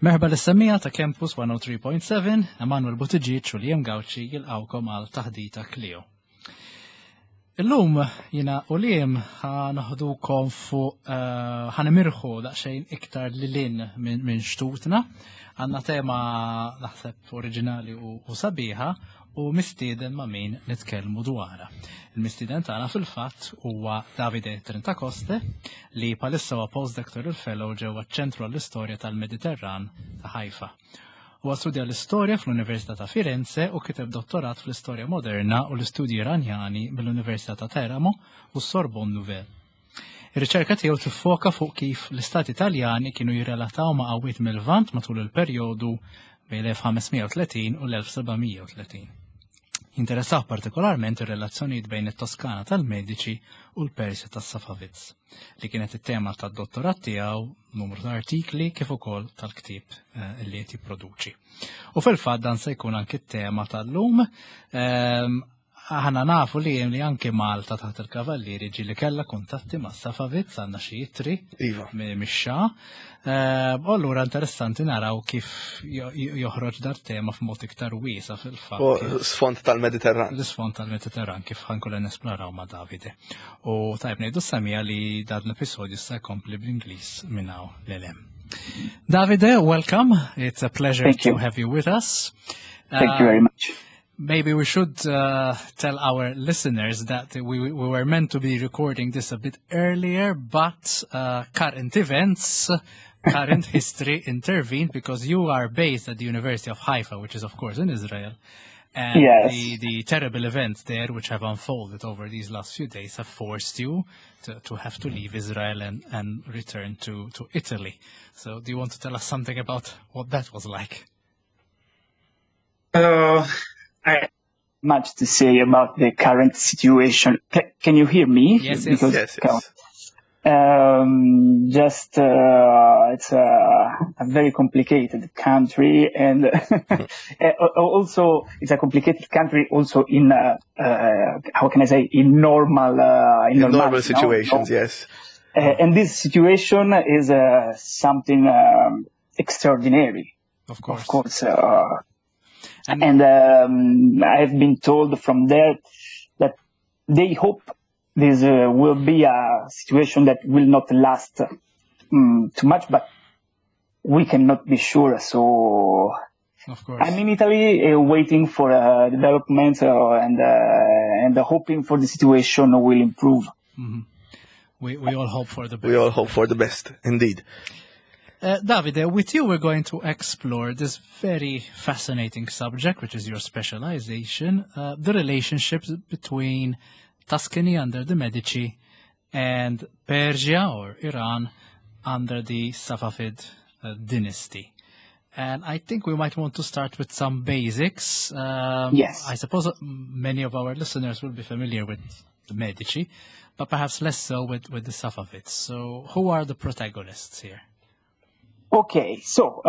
Merħba l-semmija ta' Campus 103.7, Emanuel Buttigieg u Liam Gawċi jilqawkom għal taħdita Clio. Illum jina u Liam ħanaħdukom fuq ħanimirħu daqsxejn iktar lilin minn xtutna, għandna tema naħseb oriġinali u sabiħa u mistieden ma' min nitkellmu dwarha. Il-mistieden tagħna fil-fatt huwa Davide Trentakoste li palissa huwa postdoctoral fellow ġewwa ċ-Ċentru għall-Istorja tal-Mediterran ta' Ħajfa. Huwa studja l-istorja fl-Università ta' Firenze u kiteb dottorat fl-Istorja Moderna u l-Istudji Iranjani mill-Università ta' Teramo u s-Sorbonne Nouvelle. Ir-riċerka tiegħu tiffoka fuq kif l-Istati Italjani kienu jirrelataw ma' qawwiet mill-Lvant matul il-perjodu bejn l-1530 u l-1730. Interessaw partikolarment ir-relazzjonijiet bejn it-Toskana tal-Mediċi u l-Persja tas-Safavids, li kienet it-tema tad-dottorat tiegħu, numru ta' artikli kif ukoll tal-ktieb li qed jipproduċi. U fil-fatt dan se jkun anke t-tema tal-lum. Aħna nafu li anke Malta taħt il-Kavallieri ġieli kellha kuntatti ma' Safavids għandna xi jittri mix-xa. Allura interessanti naraw kif joħroġ dar tema f'mod iktar wiesa fil-fatt. Sfond tal-Mediterran. L-isfond tal-Mediterran kif ħankun nesploraw ma' Davide. U tajb ngħidu semija li dan l-episodju se jkompli bl-Ingliż minn hawn l-elem. Davide, welcome. It's a pleasure to have you with us. Thank you very much. Maybe we should tell our listeners that we were meant to be recording this a bit earlier, but current events, current history intervened because you are based at the University of Haifa, which is of course in Israel. And yes. the terrible events there which have unfolded over these last few days have forced you to have to leave Israel and return to Italy. So do you want to tell us something about what that was like? I much to say about the current situation. Can you hear me? Yes, because, yes. It's a very complicated country, and also it's a complicated country also in how can I say, in normal situations, yes. And this situation is something extraordinary. Of course. Of course. And I've been told from there that they hope this will be a situation that will not last too much, but we cannot be sure. So of course. I'm in Italy waiting for developments and hoping for the situation will improve. Mm-hmm. We all hope for the best. We all hope for the best, indeed. Davide, with you we're going to explore this very fascinating subject, which is your specialization, the relationships between Tuscany under the Medici and Persia or Iran under the Safavid dynasty. And I think we might want to start with some basics. Yes. I suppose many of our listeners will be familiar with the Medici, but perhaps less so with the Safavids. So who are the protagonists here? Okay, so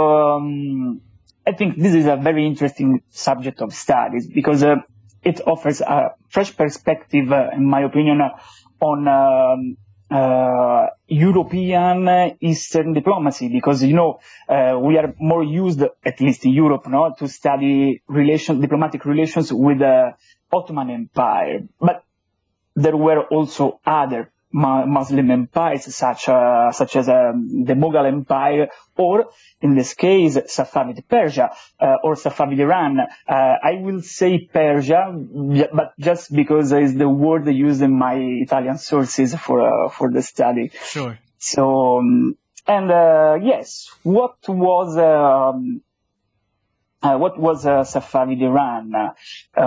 I think this is a very interesting subject of studies because it offers a fresh perspective, in my opinion, on European Eastern diplomacy, because, we are more used, at least in Europe, to study diplomatic relations with the Ottoman Empire. But there were also other Muslim empires such as the Mughal Empire, or in this case Safavid Persia or Safavid Iran. I will say Persia, but just because it's the word used in my Italian sources for the study. Sure. So yes, what was Safavid Iran?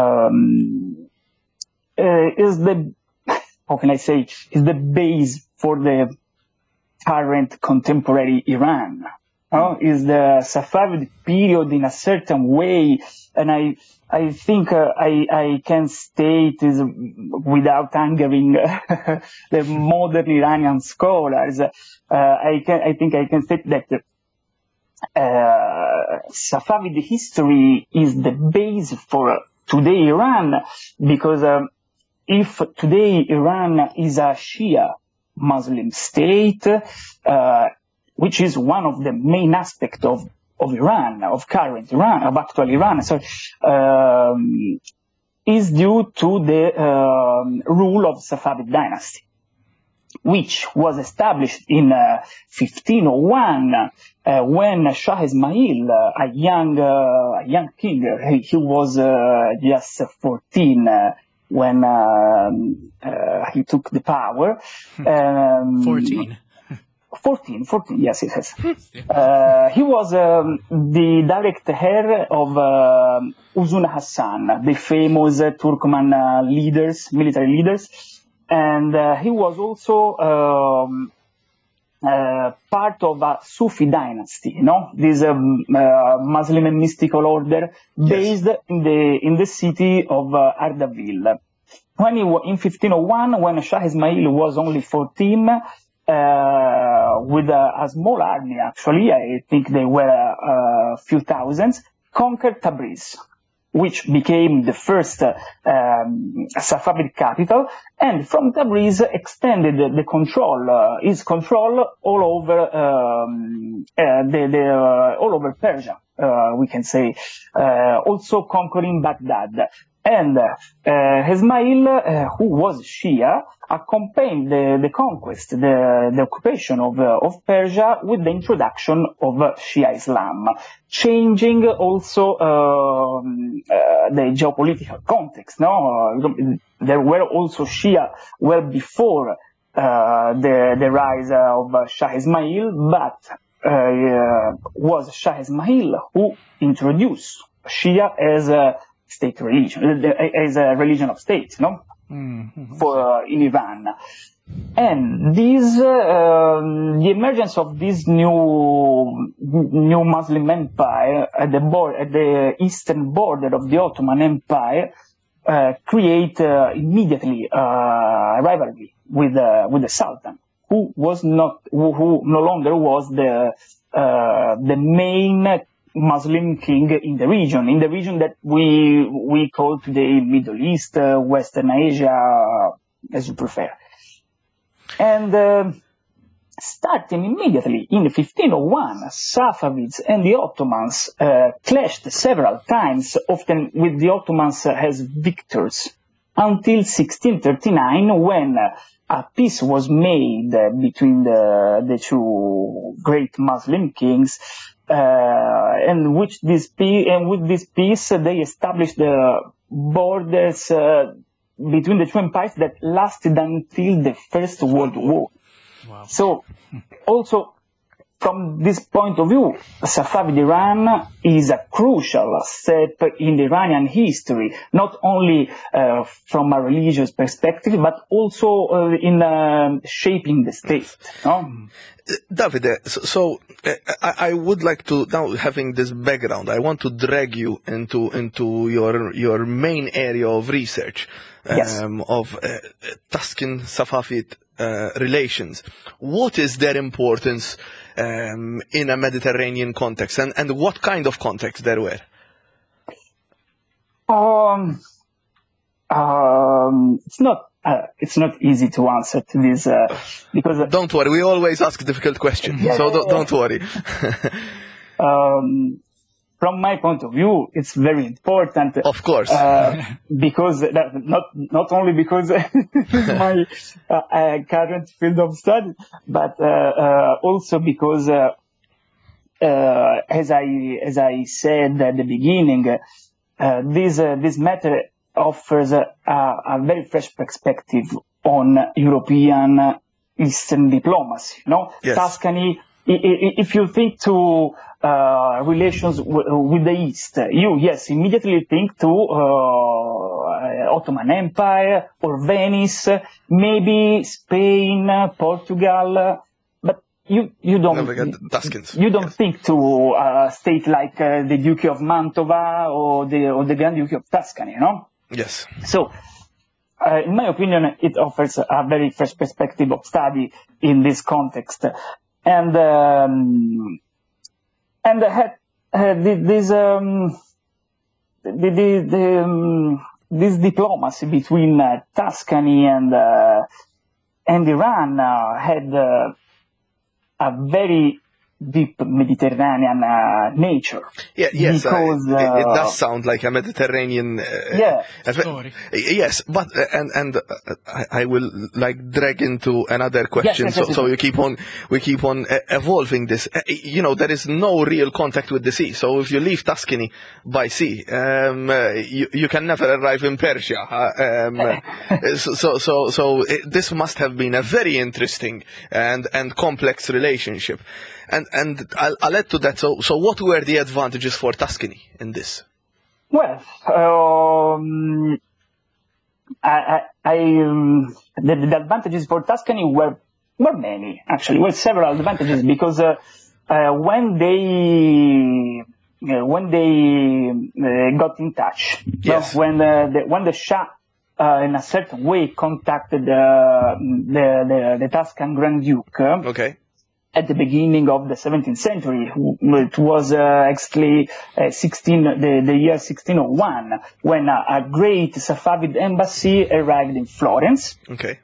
Is the how can I say, is the base for the current contemporary Iran. Is the Safavid period in a certain way, and I think I can state is without angering the modern Iranian scholars. I think I can state that Safavid history is the base for today Iran, because if today Iran is a Shia Muslim state, which is one of the main aspects of Iran, of current Iran, of actual Iran, is due to the rule of Safavid dynasty, which was established in 1501 when Shah Ismail, a young king, he was just 14 when he took the power. 14, yes, it has. He was the direct heir of Uzun Hassan, the famous Turkmen military leaders, and he was also part of a Sufi dynasty, this Muslim and mystical order based in the city of Ardabil. In 1501, when Shah Ismail was only 14, with a small army, actually, I think they were a few thousands, conquered Tabriz, which became the first Safavid capital, and from Tabriz extended his control all over all over Persia, we can say, also conquering Baghdad. And Ismail, who was Shia, accompanied the conquest, the occupation of Persia with the introduction of Shia Islam, changing also the geopolitical context. There were also Shia well before the rise of Shah Ismail, but was Shah Ismail who introduced Shia as a state religion, as a religion of state, for in Iran. And the emergence of this new Muslim empire at the eastern border of the Ottoman Empire create immediately a rivalry with the Sultan, who no longer was the main Muslim king in the region that we call today Middle East, Western Asia, as you prefer. And starting immediately in 1501, Safavids and the Ottomans clashed several times, often with the Ottomans as victors, until 1639, when a peace was made between the two great Muslim kings, and with this peace they established the borders between the two empires that lasted until the First World War. Wow. So, also from this point of view, Safavid Iran is a crucial step in the Iranian history, not only from a religious perspective, but also in shaping the state. Davide, so I would like to, now having this background, I want to drag you into your main area of research, of Tuscan-Safavid relations. What is their importance in a Mediterranean context, and what kind of context there were? It's not easy to answer to this because don't worry, we always ask difficult questions, don't worry. From my point of view, it's very important. Of course, because not only because it's my current field of study, but also because as I said at the beginning, this matter offers a very fresh perspective on European Eastern diplomacy. Yes. Tuscany, if you think to relations with the East, you immediately think to Ottoman Empire or Venice, maybe Spain, Portugal, but you don't think to a state like the Duke of Mantova or the Grand Duke of Tuscany, Yes. So, in my opinion, it offers a very fresh perspective of study in this context, and this diplomacy between Tuscany and Iran had a very deep Mediterranean nature. Yeah, yes, because, it does sound like a Mediterranean story. Yes, but I will like drag into another question. Yes. So we keep on evolving this. There is no real contact with the sea. So if you leave Tuscany by sea, you can never arrive in Persia. So this must have been a very interesting and complex relationship. And I'll add to that. So what were the advantages for Tuscany in this? Well, the advantages for Tuscany were many, actually. Well, several advantages, because when they got in touch, yes. when the Shah in a certain way contacted the Tuscan Grand Duke. Okay. At the beginning of the 17th century, it was actually the year 1601, when a great Safavid embassy arrived in Florence. Okay.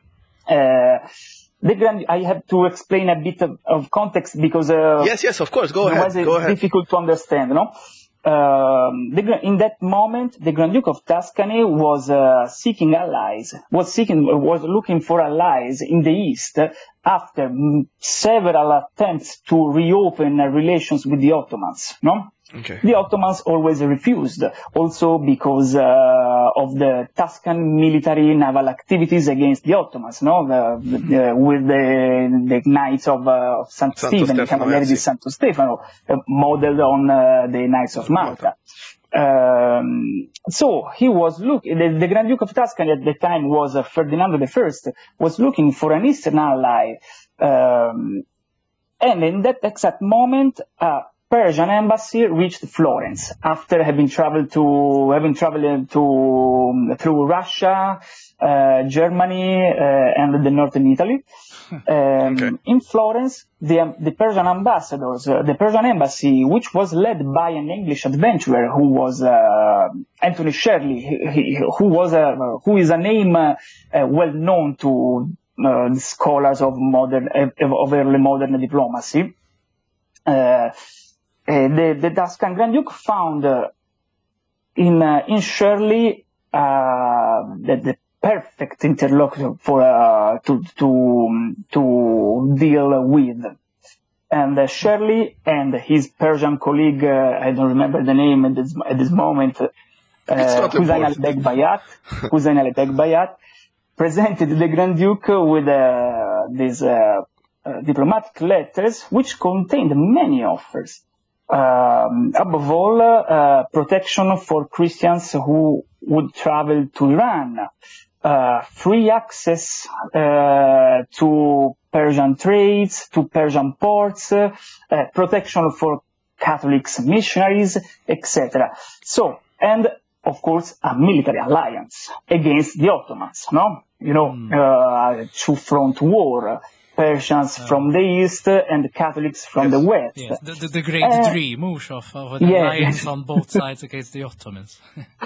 I have to explain a bit of context, because yes, of course. Go ahead. It's difficult to understand, no? In that moment, the Grand Duke of Tuscany was seeking allies, was looking for allies in the East after several attempts to reopen relations with the Ottomans, no? Okay. The Ottomans always refused, also because of the Tuscan military naval activities against the Ottomans, no? With the Knights of Santo Stefano, the Cavalieri di Santo Stefano, modeled on the Knights of Malta. So he was the Grand Duke of Tuscany at the time was Ferdinando I, was looking for an Eastern ally, and in that exact moment, Persian embassy reached Florence after having traveled through Russia, Germany, and the northern Italy. Okay. In Florence, the Persian ambassadors, the Persian embassy, which was led by an English adventurer who was Anthony Shirley, who is a name well known to the scholars of early modern diplomacy. The Tuscan Grand Duke found in Shirley the perfect interlocutor to deal with. And Shirley and his Persian colleague, I don't remember the name at this moment, Hussein al-Beg Bayat, presented the Grand Duke with these diplomatic letters, which contained many offers. Above all, protection for Christians who would travel to Iran, free access to Persian trades, to Persian ports, protection for Catholics missionaries, etc. So, and of course, a military alliance against the Ottomans, no? Two-front war. Persians from the east and Catholics from the west. Yes, the great dream of an alliance on both sides against the Ottomans.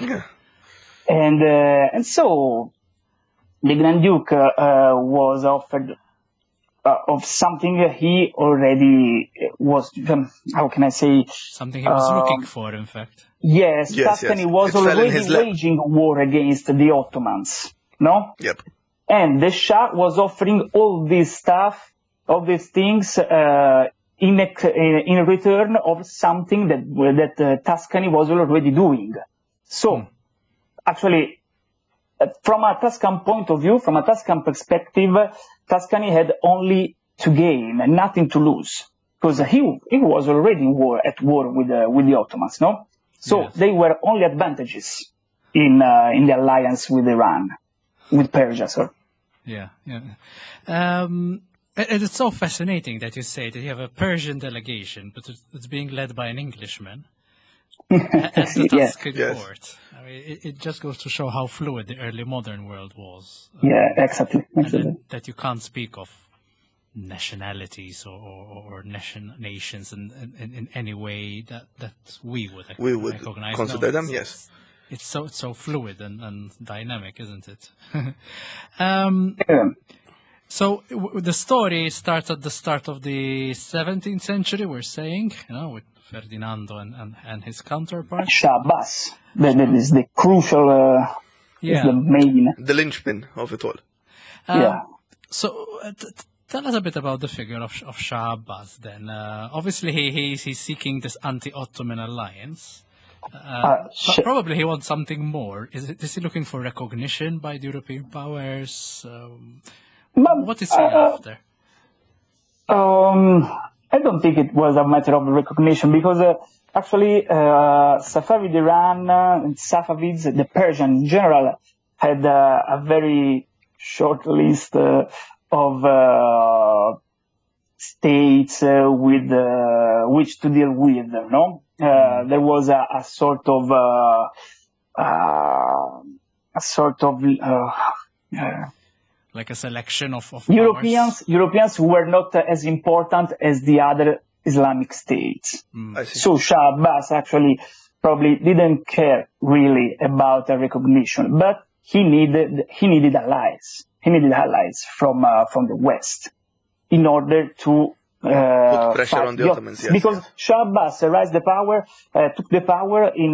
And so the Grand Duke was offered of something he already was, how can I say? Something he was looking for, in fact. Yes, Tuscany was already waging a war against the Ottomans, no? Yep. And the Shah was offering all this stuff, all these things, in return of something that Tuscany was already doing. So, actually, from a Tuscan point of view, from a Tuscan perspective, Tuscany had only to gain and nothing to lose, because he was already at war with the Ottomans, no? So they were only advantages in the alliance with Iran, with Persia, sorry. Yeah. And it's so fascinating that you say that you have a Persian delegation, but it's being led by an Englishman at the Tuscan court. I mean, it just goes to show how fluid the early modern world was. Exactly. And that you can't speak of nationalities or nations in any way that we would recognize. Consider them, yes. It's so fluid and dynamic, isn't it? So the story starts at the start of the 17th century, we're saying, with Ferdinando and his counterpart. Shah Abbas. That is the crucial, is the main. The linchpin of it all. So tell us a bit about the figure of Shah Abbas then. Obviously, he's seeking this anti-Ottoman alliance. But probably he wants something more. Is he looking for recognition by the European powers? What is he after? I don't think it was a matter of recognition because actually Safavid Iran and Safavids, the Persian in general, had a very short list of states with which to deal with. No, there was a sort of like a selection of Europeans. Europeans who were not as important as the other Islamic states. So Shah Abbas actually probably didn't care really about a recognition, but he needed allies. He needed allies from the West in order to put pressure on the Ottomans. Yes, because Shah Abbas took the power in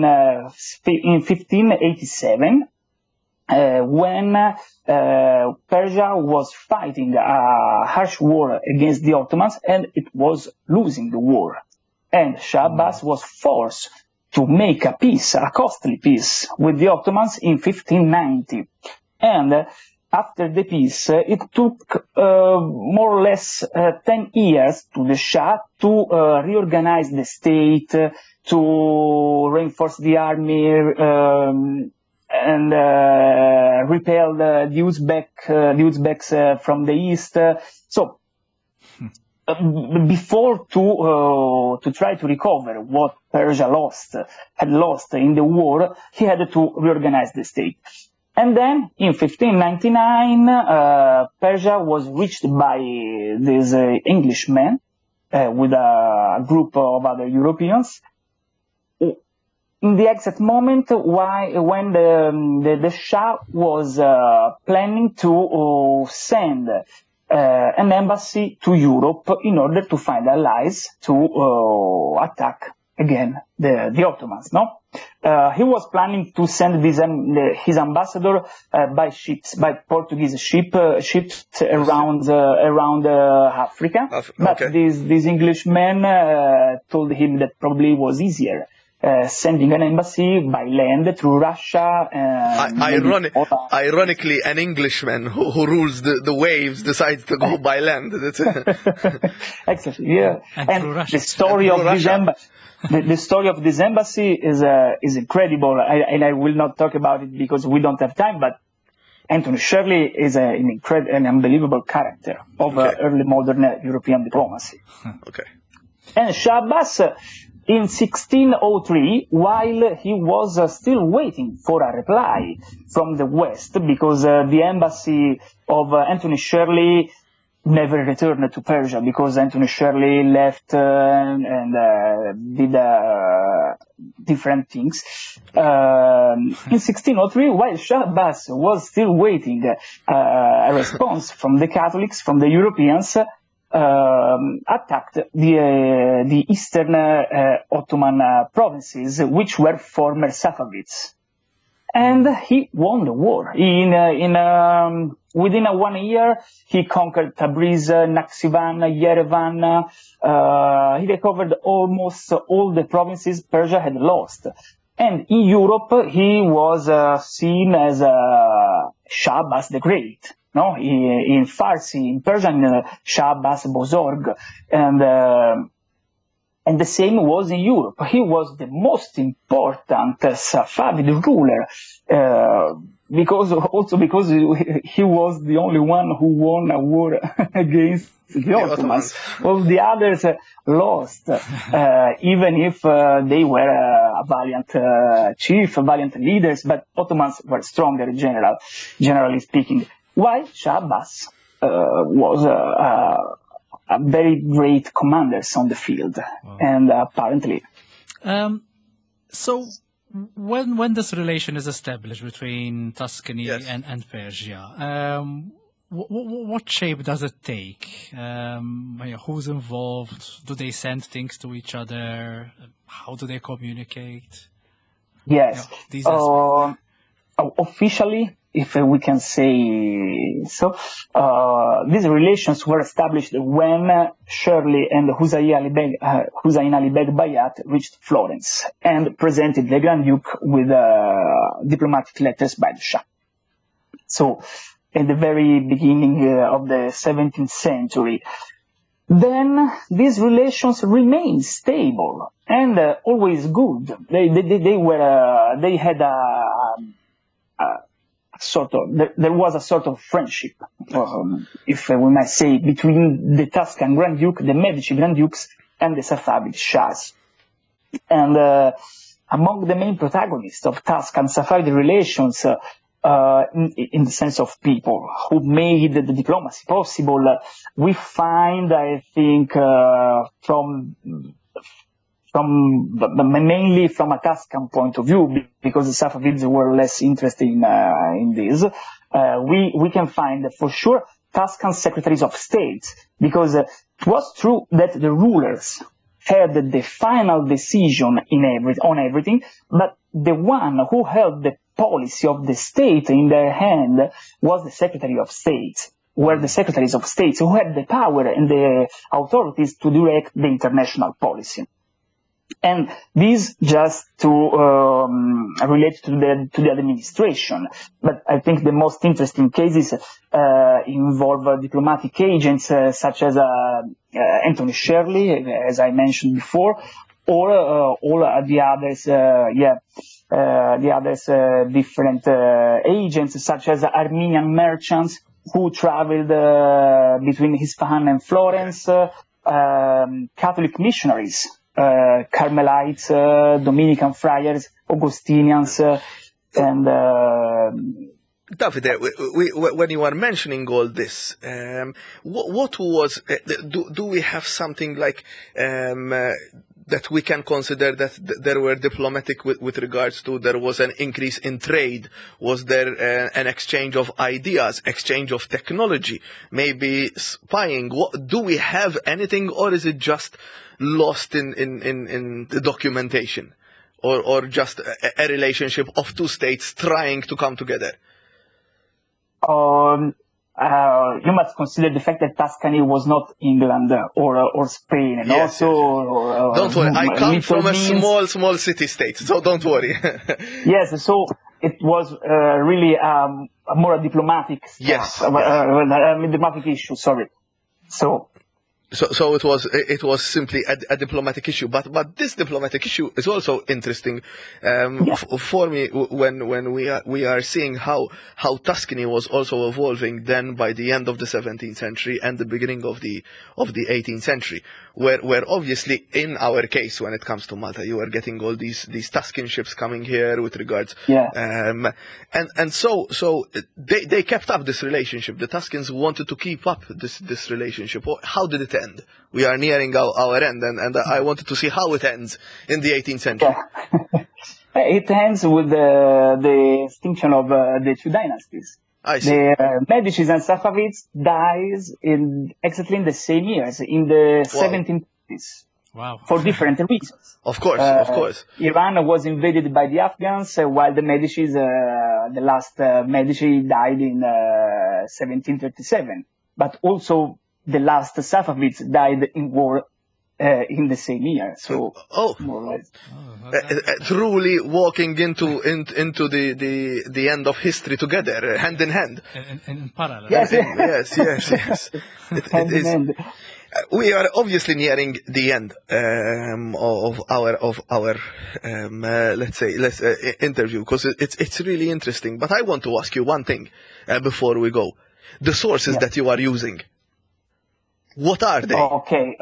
1587. When Persia was fighting a harsh war against the Ottomans and it was losing the war. And Shah Abbas was forced to make a costly peace with the Ottomans in 1590. And after the peace, it took more or less 10 years to the Shah to reorganize the state, to reinforce the army, and repel the Uzbeks from the east. So before to try to recover what Persia had lost in the war, he had to reorganize the state. And then in 1599, Persia was reached by this Englishman with a group of other Europeans. In the exact moment when the Shah was planning to send an embassy to Europe in order to find allies to attack again the Ottomans. No, he was planning to send his ambassador by Portuguese ships around Africa. But this Englishman told him that probably it was easier sending an embassy by land through Russia. Ironically, an Englishman who rules the waves decides to go by land. That's exactly, yeah. And the story of this embassy. The story of this embassy is incredible, and I will not talk about it because we don't have time. But Anthony Shirley is an unbelievable character of early modern European diplomacy. Okay. And Shah Abbas, in 1603, while he was still waiting for a reply from the West, because the embassy of Anthony Shirley never returned to Persia, because Anthony Shirley left and did different things. In 1603, while Shah Abbas was still waiting a response from the Catholics, from the Europeans, attacked the eastern Ottoman provinces, which were former Safavids. And he won the war. Within 1 year, he conquered Tabriz, Nakhchivan, Yerevan. He recovered almost all the provinces Persia had lost. And in Europe, he was seen as Shah Abbas the Great. No, in Farsi, in Persian, Shah Abbas Bozorg, and the same was in Europe. He was the most important Safavid ruler, because he was the only one who won a war against the Ottomans. All the others lost, even if they were a valiant valiant leaders, but Ottomans were stronger generally speaking. While Shah Abbas was a very great commanders on the field, and apparently. So, when this relation is established between Tuscany and Persia, what shape does it take? Who's involved? Do they send things to each other? How do they communicate? Yes. These aspects. Officially, if we can say so, these relations were established when Shirley and Hussein Ali Beg Bayat reached Florence and presented the Grand Duke with diplomatic letters by the Shah. So, at the very beginning of the 17th century, then these relations remained stable and always good. They had there was a sort of friendship, if we might say, between the Tuscan Grand Duke, the Medici Grand Dukes, and the Safavid Shahs. And among the main protagonists of Tuscan-Safavid relations, in the sense of people who made the diplomacy possible, we find, I think, mainly from a Tuscan point of view, because the Safavids were less interested in this. We can find for sure Tuscan secretaries of state, because it was true that the rulers had the final decision on everything, but the one who held the policy of the state in their hand was the Secretary of State, were the secretaries of state who had the power and the authorities to direct the international policy. And this just to relate to the administration. But I think the most interesting cases involve diplomatic agents such as Anthony Shirley, as I mentioned before, or all the others, different agents such as Armenian merchants who traveled between Isfahan and Florence, Catholic missionaries, Carmelites, Dominican friars, Augustinians, and Davide, when you are mentioning all this, what was? Do we have something like that we can consider that there were diplomatic with regards to there was an increase in trade? Was there an exchange of ideas, exchange of technology, maybe spying? Do we have anything, or is it just lost in the documentation, or just a relationship of two states trying to come together? You must consider the fact that Tuscany was not England or Spain, and yes, also. Don't worry, I come from a small city-state, so don't worry. Yes, so it was really more a diplomatic stuff, yes, diplomatic issue. Sorry, so. So it was simply a diplomatic issue, but this diplomatic issue is also interesting for me when we are seeing how Tuscany was also evolving then by the end of the 17th century and the beginning of the 18th century, where obviously in our case when it comes to Malta you are getting all these Tuscan ships coming here with regards and so they kept up this relationship. The Tuscans wanted to keep up this relationship. How did it end? We are nearing our end, and I wanted to see how it ends in the 18th century. It ends with the extinction of the two dynasties. I see. The Medicis and Safavids dies exactly in the same years, in the 1750s. Wow. For different reasons. Of course. Iran was invaded by the Afghans, while the Medicis, the last Medici died in 1737. But also the last Safavids died in war in the same year. So more or less. Truly walking into the end of history together, hand in hand. In parallel. Yes. Yes. It is. We are obviously nearing the end of our interview, because it's really interesting. But I want to ask you one thing before we go: the sources that you are using. What are they? Okay.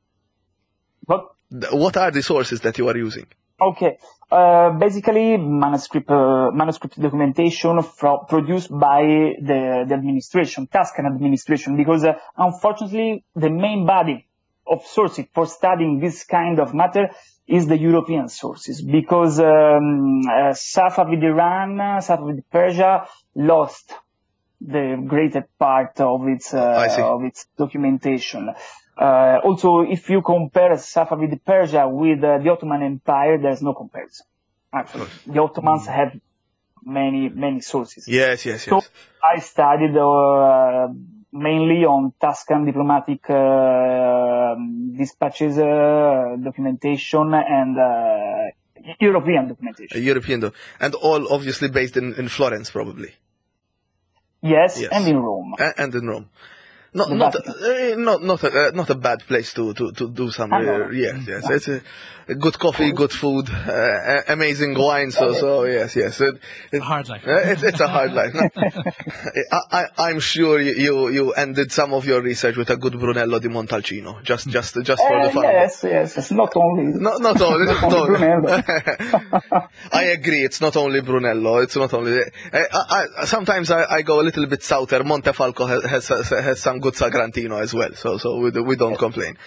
What are the sources that you are using? Okay. Basically, manuscript documentation produced by the administration, Tuscan administration, because unfortunately the main body of sources for studying this kind of matter is the European sources, because Safavid Iran, Safavid Persia lost the greater part of its documentation. Also, if you compare Safavid Persia with the Ottoman Empire, there's no comparison. Actually, the Ottomans had many sources. Yes. So I studied mainly on Tuscan diplomatic dispatches, documentation, and European documentation. And all obviously based in Florence, probably. Yes, and in Rome. And in Rome. Not a bad place to do some. Yes. It's a good coffee, good food, amazing wine. So yes. A hard life. It's a hard life. I'm sure you ended some of your research with a good Brunello di Montalcino, just for the fun. Yes. It's not only Brunello. I agree. It's not only Brunello. It's not only. Sometimes I go a little bit souther. Montefalco has some good Sagrantino as well, so we don't complain.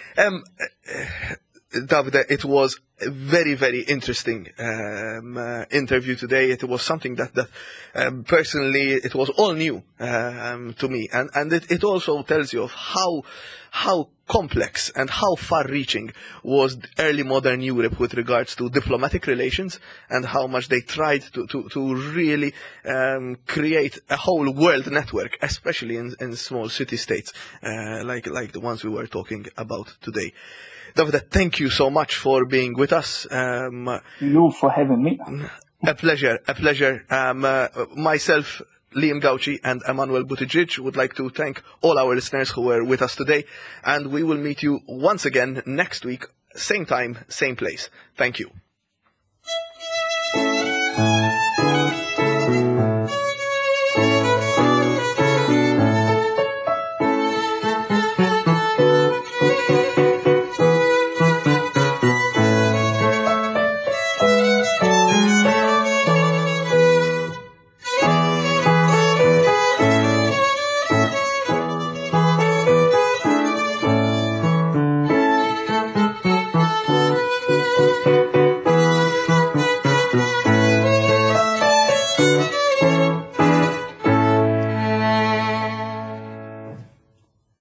Davide, it was a very, very interesting interview today. It was something that personally, it was all new to me, and it also tells you of how complex and how far-reaching was early modern Europe with regards to diplomatic relations, and how much they tried to really create a whole world network, especially in small city-states like the ones we were talking about today. Davide, thank you so much for being with us. You for having me. A pleasure. Myself, Liam Gauci, and Emanuel Buttigieg would like to thank all our listeners who were with us today, and we will meet you once again next week, same time, same place. Thank you.